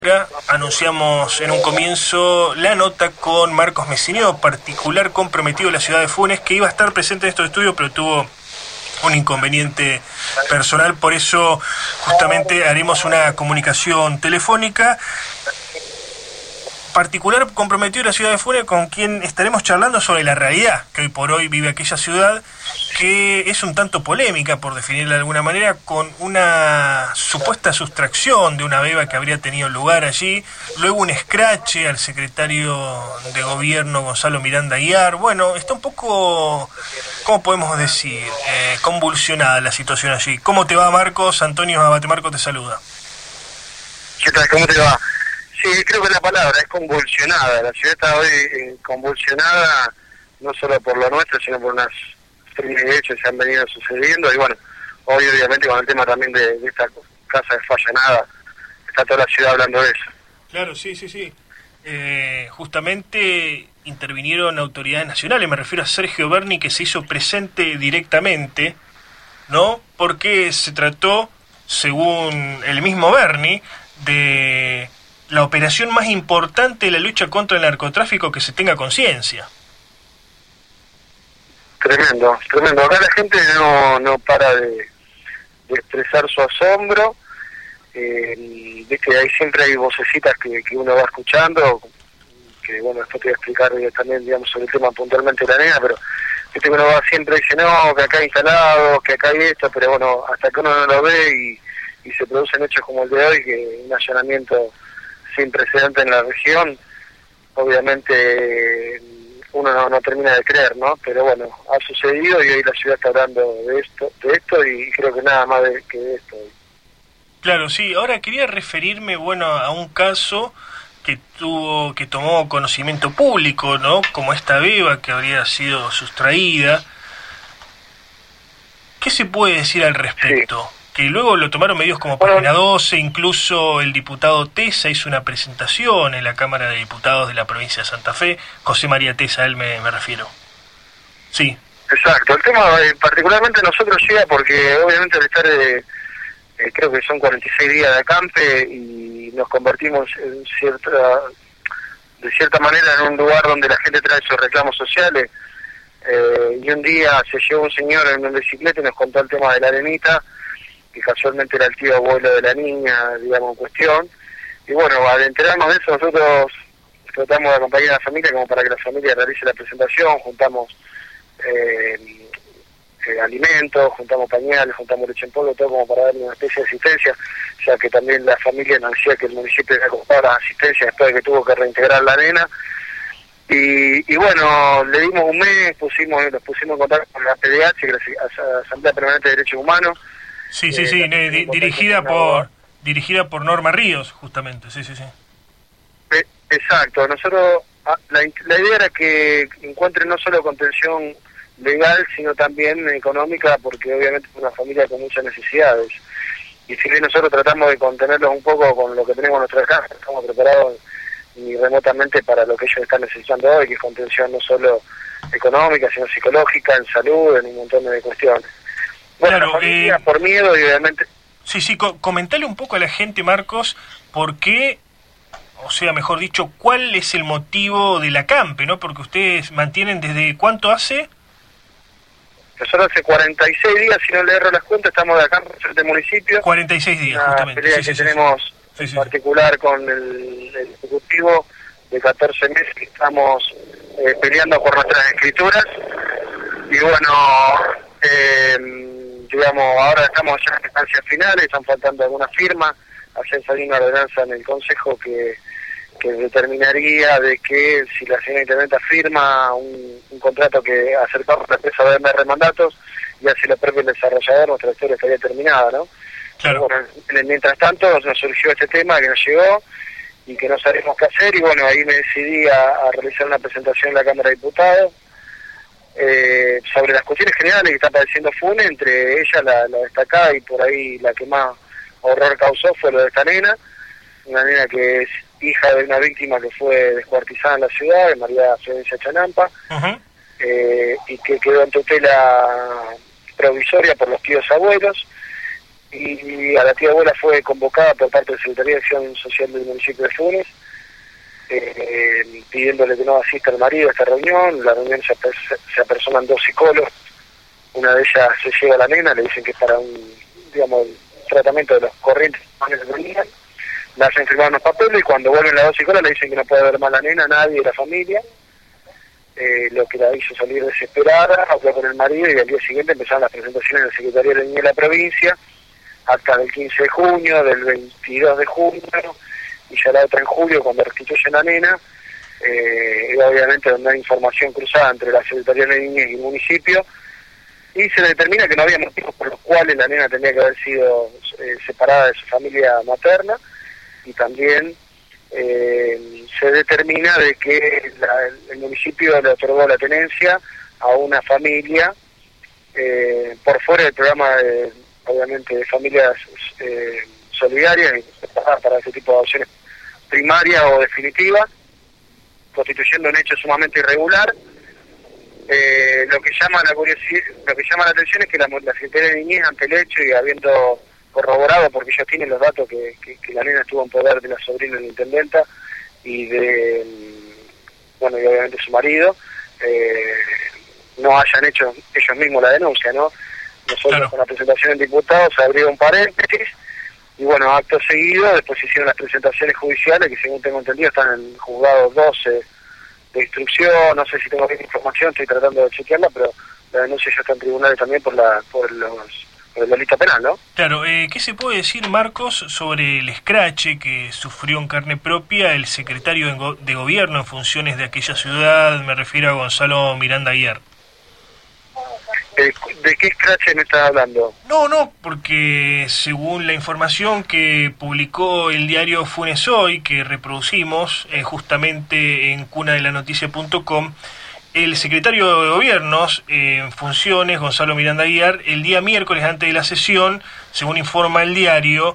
Anunciamos en un comienzo la nota con Marcos Messineo, particular comprometido de la ciudad de Funes, que iba a estar presente en estos estudios, pero tuvo un inconveniente personal, por eso justamente haremos una comunicación telefónica. Particular comprometido de la ciudad de Funes, con quien estaremos charlando sobre la realidad que hoy por hoy vive aquella ciudad, que es un tanto polémica, por definirla de alguna manera, con una supuesta sustracción de una beba que habría tenido lugar allí, luego un escrache al secretario de gobierno Gonzalo Miranda Aguiar. Bueno, está un poco, ¿cómo podemos decir?, convulsionada la situación allí. ¿Cómo te va, Marcos? Antonio Abatemarco te saluda. ¿Qué tal? ¿Cómo te va? Sí, creo que la palabra es convulsionada. La ciudad está hoy convulsionada, no solo por lo nuestro, sino por unas serie de hechos que se han venido sucediendo. Y bueno, hoy obviamente con el tema también de esta casa de Fallanada, está toda la ciudad hablando de eso. Claro, sí. Justamente intervinieron autoridades nacionales, me refiero a Sergio Berni, que se hizo presente directamente, ¿no? Porque se trató, según el mismo Berni, de la operación más importante de la lucha contra el narcotráfico que se tenga conciencia. Tremendo. Acá la gente no para de expresar su asombro. Viste, ahí siempre hay vocecitas que uno va escuchando, que bueno, después te voy a explicar también, digamos, sobre el tema puntualmente de la nena, pero viste que uno va siempre dice, no, que acá hay instalados, que acá hay esto, pero bueno, hasta que uno no lo ve y se producen hechos como el de hoy, que un allanamiento sin precedente en la región, obviamente uno no termina de creer, ¿no? Pero bueno, ha sucedido y hoy la ciudad está hablando de esto y creo que nada más que de esto. Claro, sí. Ahora quería referirme, bueno, a un caso que tomó conocimiento público, ¿no? Como esta beba que habría sido sustraída. ¿Qué se puede decir al respecto? Sí. Que luego lo tomaron medios como Página 12, incluso el diputado Tesa hizo una presentación en la Cámara de Diputados de la provincia de Santa Fe, José María Tesa, a él me refiero. Sí. Exacto, el tema particularmente a nosotros llega porque obviamente al estar, creo que son 46 días de acampe y nos convertimos de cierta manera en un lugar donde la gente trae sus reclamos sociales, y un día se llevó un señor en una bicicleta y nos contó el tema de la arenita, que casualmente era el tío abuelo de la niña, digamos, en cuestión. Y bueno, al enterarnos de eso, nosotros tratamos de acompañar a la familia como para que la familia realice la presentación, juntamos alimentos, juntamos pañales, juntamos leche en polvo, todo como para darle una especie de asistencia, ya que también la familia nos decía que el municipio le compraba asistencia después de que tuvo que reintegrar la nena. Y bueno, le dimos un mes, nos pusimos en contacto con la PDH, que es la Asamblea Permanente de Derechos Humanos. Sí, dirigida por Norma Ríos, justamente, sí. Exacto, nosotros, la idea era que encuentren no solo contención legal, sino también económica, porque obviamente es una familia con muchas necesidades. Y si bien nosotros tratamos de contenerlos un poco con lo que tenemos en nuestra casa, estamos preparados ni remotamente para lo que ellos están necesitando hoy, que es contención no solo económica, sino psicológica, en salud, en un montón de cuestiones. Bueno, claro, la familia, por miedo y obviamente... Sí, comentale un poco a la gente, Marcos, por qué, o sea, mejor dicho, cuál es el motivo del acampe, ¿no? Porque ustedes mantienen desde ¿cuánto hace? Nosotros hace 46 días, si no le erro las cuentas, estamos de acampe en este municipio. 46 días, una justamente. Pelea que tenemos en particular con el Ejecutivo de 14 meses que estamos peleando por nuestras escrituras. Y bueno, digamos, ahora estamos ya en instancias finales, están faltando algunas firmas. Ayer salió una ordenanza en el Consejo que determinaría de que si la señora intendenta firma un contrato que acercamos a la empresa de MR Mandatos, ya si lo propio el desarrollador, nuestra historia estaría terminada, ¿no? Claro. Bueno, mientras tanto nos surgió este tema que nos llegó y que no sabemos qué hacer, y bueno, ahí me decidí a realizar una presentación en la Cámara de Diputados sobre las cuestiones generales que está padeciendo Funes, entre ellas la destacada y por ahí la que más horror causó fue lo de esta nena, una nena que es hija de una víctima que fue descuartizada en la ciudad, de María Florencia Chanampa, y que quedó en tutela provisoria por los tíos abuelos. y a la tía abuela fue convocada por parte de la Secretaría de Acción Social del municipio de Funes, pidiéndole que no asista al marido a esta reunión. La reunión se apersonan 2 psicólogos, una de ellas se lleva a la nena, le dicen que es para un, digamos, el tratamiento de los corrientes que se tenían, la hacen firmar unos papeles y cuando vuelven las 2 psicólogas le dicen que no puede ver más a la nena, nadie de la familia, lo que la hizo salir desesperada, habló con el marido y al día siguiente empezaron las presentaciones en la Secretaría de la Niñez de la provincia, hasta del 15 de junio, del 22 de junio, y ya la otra en julio cuando restituyen a la nena, y obviamente donde hay información cruzada entre la Secretaría de la Niñez y el municipio, y se determina que no había motivos por los cuales la nena tenía que haber sido separada de su familia materna, y también se determina de que el municipio le otorgó la tenencia a una familia por fuera del programa obviamente de familias solidarias y para ese tipo de adopciones primarias o definitivas, constituyendo un hecho sumamente irregular. Lo que llama la atención es que la Secretaría de Niñez, ante el hecho y habiendo corroborado, porque ellos tienen los datos que la nena estuvo en poder de la sobrina de la intendenta y de, bueno, y obviamente su marido, no hayan hecho ellos mismos la denuncia, ¿no? Nosotros claro, con la presentación en diputados se abrió un paréntesis y bueno, acto seguido después se hicieron las presentaciones judiciales que según tengo entendido están en el juzgado 12 de instrucción, no sé si tengo bien información, estoy tratando de chequearla, pero la denuncia ya está en tribunales también por el delito penal, ¿no? claro. ¿Qué se puede decir, Marcos, sobre el escrache que sufrió en carne propia el secretario de Gobierno en funciones de aquella ciudad? Me refiero a Gonzalo Miranda Aguiar. ¿De qué escrache me estás hablando? No, porque según la información que publicó el diario Funes Hoy, que reproducimos justamente en cunadelanoticia.com, el secretario de Gobiernos en funciones, Gonzalo Miranda Aguiar, el día miércoles antes de la sesión, según informa el diario,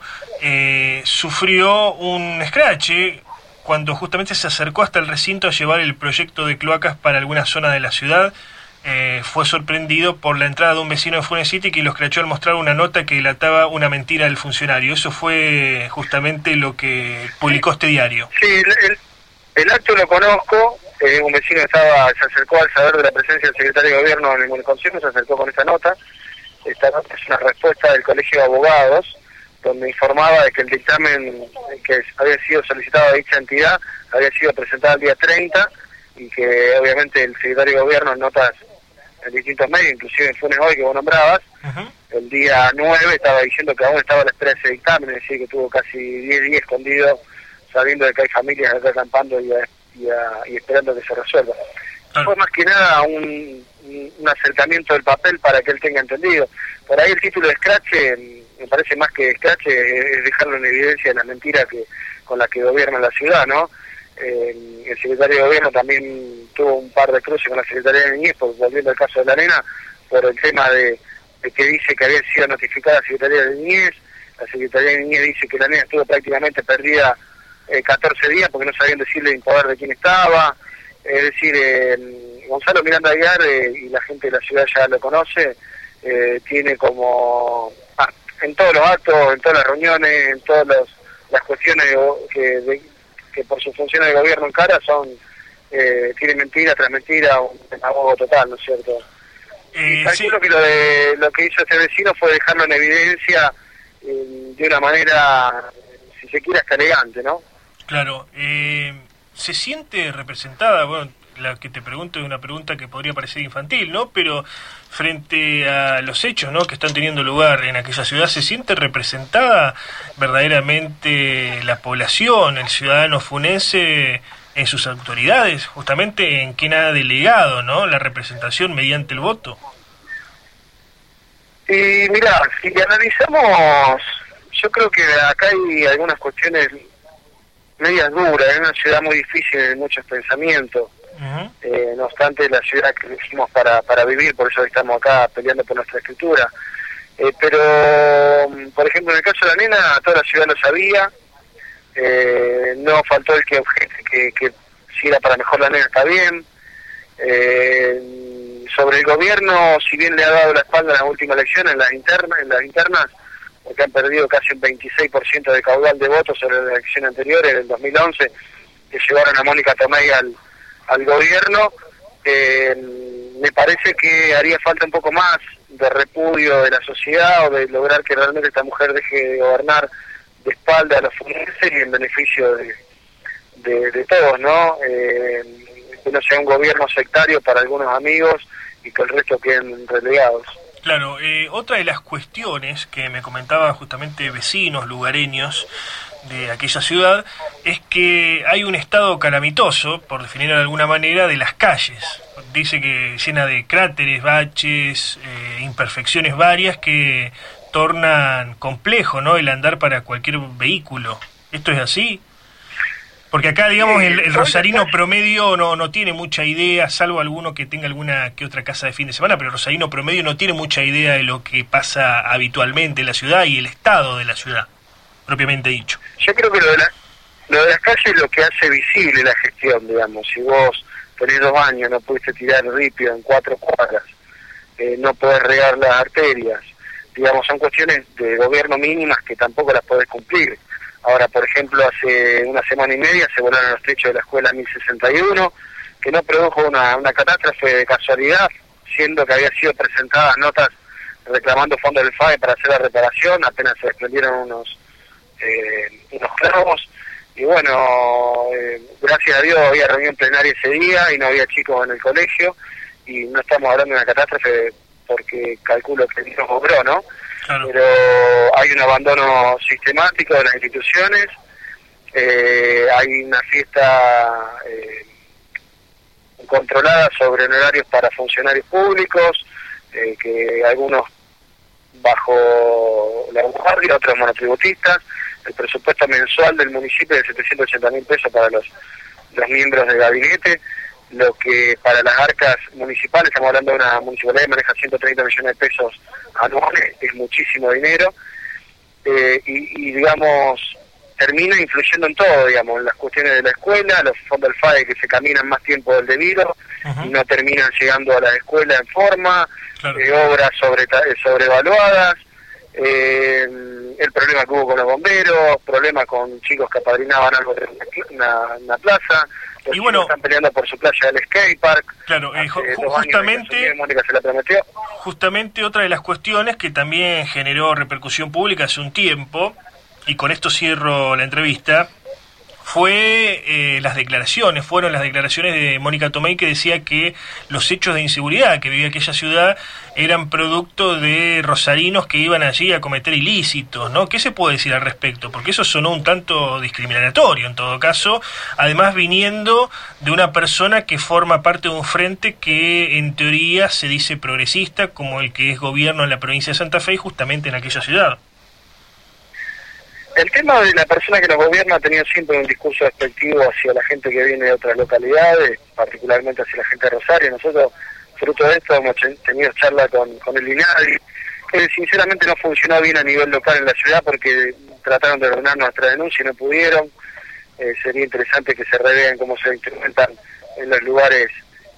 sufrió un escrache cuando justamente se acercó hasta el recinto a llevar el proyecto de cloacas para alguna zona de la ciudad. Fue sorprendido por la entrada de un vecino de Funes City que lo escrachó al mostrar una nota que delataba una mentira del funcionario. Eso fue justamente lo que publicó este diario. Sí, el acto lo conozco. Un vecino se acercó al saber de la presencia del secretario de Gobierno en el consejo, se acercó con esta nota. Esta nota es una respuesta del Colegio de Abogados, donde informaba de que el dictamen que había sido solicitado a dicha entidad había sido presentado el día 30 y que obviamente el secretario de Gobierno en notas en distintos medios, inclusive en Funes Hoy que vos nombrabas, el día 9 estaba diciendo que aún estaba a la espera de ese dictamen, es decir, que tuvo casi 10 días escondido sabiendo de que hay familias acá acampando y esperando que se resuelva. Fue más que nada un acercamiento del papel para que él tenga entendido. Por ahí el título de escrache, me parece más que escrache, es dejarlo en evidencia de la mentira con la que gobierna la ciudad, ¿no? El secretario de Gobierno también tuvo un par de cruces con la Secretaría de Niñez, volviendo al caso de la nena, por el tema de que dice que había sido notificada la Secretaría de Niñez. La Secretaría de Niñez dice que la nena estuvo prácticamente perdida 14 días porque no sabían decirle en poder de quién estaba. Es decir, Gonzalo Miranda Aguiar, y la gente de la ciudad ya lo conoce, tiene como en todos los actos, en todas las reuniones, en todas las cuestiones que por sus funciones de gobierno encara tiene mentira tras mentira, un demagogo total, ¿no es cierto? Y calculo que lo que hizo este vecino fue dejarlo en evidencia de una manera, si se quiere, hasta elegante, ¿no? Claro. ¿Se siente representada? Bueno, la que te pregunto es una pregunta que podría parecer infantil, ¿no? Pero frente a los hechos, ¿no?, que están teniendo lugar en aquella ciudad, ¿se siente representada verdaderamente la población, el ciudadano funense en sus autoridades, justamente en quien ha delegado, ¿no?, la representación mediante el voto? Y mirá, si analizamos, yo creo que acá hay algunas cuestiones medias duras, es una ciudad muy difícil en muchos pensamientos. No obstante, la ciudad que elegimos para vivir, por eso estamos acá peleando por nuestra escritura. Pero, por ejemplo, en el caso de la nena, toda la ciudad lo sabía. No faltó el que objete que si era para mejor la nena está bien. Sobre el gobierno, si bien le ha dado la espalda en la última elección, en las internas, porque han perdido casi un 26% de caudal de votos sobre la elección anterior, en el 2011, que llevaron a Mónica Tomei al gobierno. Me parece que haría falta un poco más de repudio de la sociedad, o de lograr que realmente esta mujer deje de gobernar de espalda a los fluminenses y en beneficio de todos, ¿no? Que no sea un gobierno sectario para algunos amigos y que el resto queden relegados. Claro, otra de las cuestiones que me comentaban justamente vecinos lugareños de aquella ciudad es que hay un estado calamitoso, por definirlo de alguna manera, de las calles. Dice que llena de cráteres, baches, imperfecciones varias que tornan complejo, ¿no?, el andar para cualquier vehículo. ¿Esto es así? Porque acá, digamos, el rosarino promedio no tiene mucha idea, salvo alguno que tenga alguna que otra casa de fin de semana, pero el rosarino promedio no tiene mucha idea de lo que pasa habitualmente en la ciudad y el estado de la ciudad, propiamente dicho. Yo creo que lo de las calles es lo que hace visible la gestión, digamos. Si vos tenés 2 años, no pudiste tirar ripio en 4 cuadras, no podés regar las arterias, digamos, son cuestiones de gobierno mínimas que tampoco las podés cumplir. Ahora, por ejemplo, hace una semana y media se volaron los techos de la escuela 1061, que no produjo una catástrofe de casualidad, siendo que había sido presentadas notas reclamando fondos del FAE para hacer la reparación, apenas se desprendieron unos clavos, y bueno, gracias a Dios había reunión plenaria ese día y no había chicos en el colegio, y no estamos hablando de una catástrofe porque calculo que Dios obró, ¿no? Claro. Pero hay un abandono sistemático de las instituciones, hay una fiesta controlada sobre honorarios para funcionarios públicos, que algunos bajo la guardia, otros monotributistas. El presupuesto mensual del municipio es de 780.000 pesos para los miembros del gabinete, lo que para las arcas municipales, estamos hablando de una municipalidad que maneja 130 millones de pesos anuales, es muchísimo dinero, y digamos, termina influyendo en todo, digamos, en las cuestiones de la escuela, los fondos del FAE que se caminan más tiempo del debido, y no terminan llegando a la escuela en forma, claro. Obras sobrevaluadas, el problema que hubo con los bomberos, problema con chicos que apadrinaban algo de una plaza, los y bueno, están peleando por su playa del skatepark. Claro, justamente otra de las cuestiones que también generó repercusión pública hace un tiempo, y con esto cierro la entrevista, fueron las declaraciones de Mónica Tomei, que decía que los hechos de inseguridad que vivía aquella ciudad eran producto de rosarinos que iban allí a cometer ilícitos, ¿no? ¿Qué se puede decir al respecto? Porque eso sonó un tanto discriminatorio en todo caso, además viniendo de una persona que forma parte de un frente que en teoría se dice progresista, como el que es gobierno en la provincia de Santa Fe y justamente en aquella ciudad. El tema de la persona que nos gobierna ha tenido siempre un discurso despectivo hacia la gente que viene de otras localidades, particularmente hacia la gente de Rosario. Nosotros, fruto de esto, hemos tenido charla con el INADI, que sinceramente no funcionó bien a nivel local en la ciudad porque trataron de ordenar nuestra denuncia y no pudieron. Sería interesante que se reveen cómo se instrumentan en los lugares,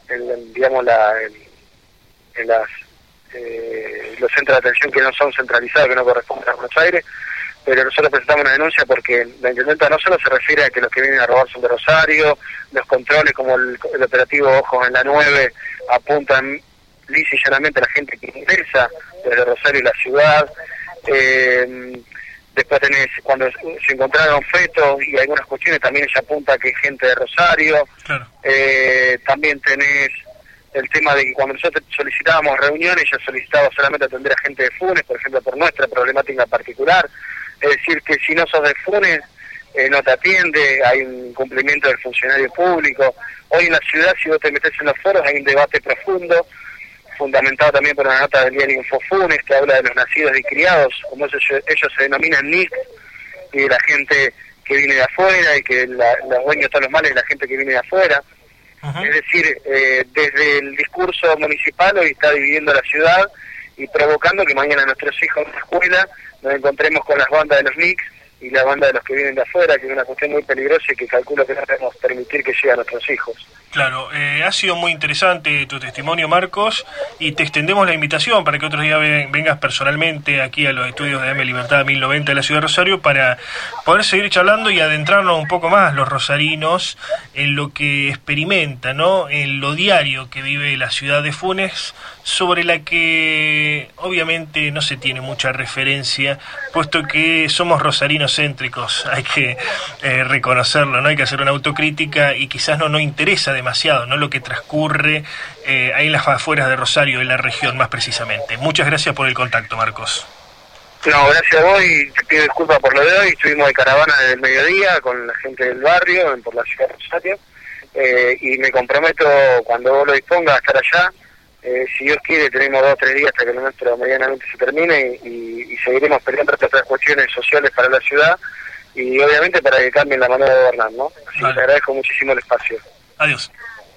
los centros de atención que no son centralizados, que no corresponden a Buenos Aires. Pero nosotros presentamos una denuncia porque la intendenta no solo se refiere a que los que vienen a robar son de Rosario, los controles como el operativo Ojos en la 9 apuntan lisa y llanamente a la gente que ingresa desde Rosario y la ciudad. Después tenés, cuando se encontraron fetos y algunas cuestiones, también ella apunta a que hay gente de Rosario. Claro. También tenés el tema de que cuando nosotros solicitábamos reuniones, ella solicitaba solamente atender a gente de Funes, por ejemplo, por nuestra problemática particular. Es decir, que si no sos de Funes, no te atiende, hay un incumplimiento del funcionario público. Hoy en la ciudad, si vos te metés en los foros, hay un debate profundo, fundamentado también por una nota del diario Infofunes, que habla de los nacidos y criados, como ellos se denominan NIC, y de la gente que viene de afuera, y que los dueños de todos los males es la gente que viene de afuera. Uh-huh. Es decir, desde el discurso municipal hoy está dividiendo la ciudad y provocando que mañana nuestros hijos en la escuela nos encontremos con las bandas de los NICs y la banda de los que vienen de afuera, que es una cuestión muy peligrosa y que calculo que no debemos permitir que llegue a nuestros hijos. Claro, ha sido muy interesante tu testimonio, Marcos, y te extendemos la invitación para que otro día vengas personalmente aquí a los estudios de AM Libertad 1090 de la ciudad de Rosario para poder seguir charlando y adentrarnos un poco más los rosarinos en lo que experimenta, ¿no? En lo diario que vive la ciudad de Funes, sobre la que obviamente no se tiene mucha referencia, puesto que somos rosarinos céntricos, hay que reconocerlo, ¿no? Hay que hacer una autocrítica y quizás no nos interesa demasiado, ¿no? Lo que transcurre ahí en las afueras de Rosario, en la región más precisamente. Muchas gracias por el contacto, Marcos. No, gracias a vos y te pido disculpas por lo de hoy. Estuvimos de caravana desde el mediodía con la gente del barrio, por la ciudad de Rosario, y me comprometo cuando vos lo dispongas a estar allá. Si Dios quiere, tenemos 2 o 3 días hasta que lo nuestro medianamente se termine y seguiremos peleando otras cuestiones sociales para la ciudad y obviamente para que cambien la manera de gobernar, ¿no? Así que te agradezco muchísimo el espacio. Adiós.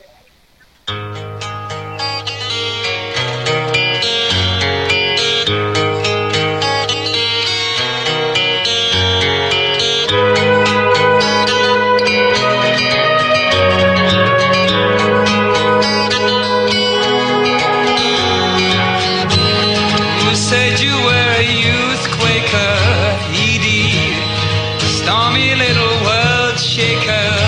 Said you were a youth quaker, Edie, stormy little world shaker.